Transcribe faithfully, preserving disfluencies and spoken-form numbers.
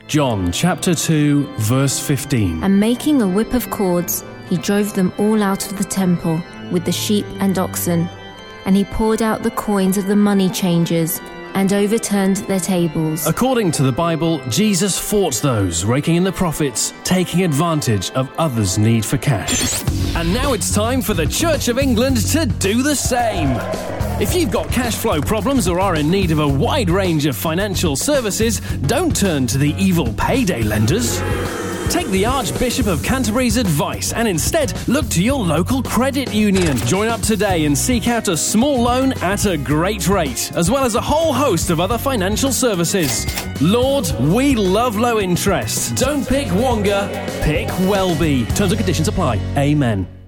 John chapter two, verse fifteen. And making a whip of cords, he drove them all out of the temple with the sheep and oxen. And he poured out the coins of the money changers and overturned their tables. According to the Bible, Jesus fought those raking in the profits, taking advantage of others' need for cash. And now it's time for the Church of England to do the same. If you've got cash flow problems or are in need of a wide range of financial services, don't turn to the evil payday lenders. Take the Archbishop of Canterbury's advice and instead look to your local credit union. Join up today and seek out a small loan at a great rate, as well as a whole host of other financial services. Lord, we love low interest. Don't pick Wonga, pick Welby. Terms and conditions apply. Amen.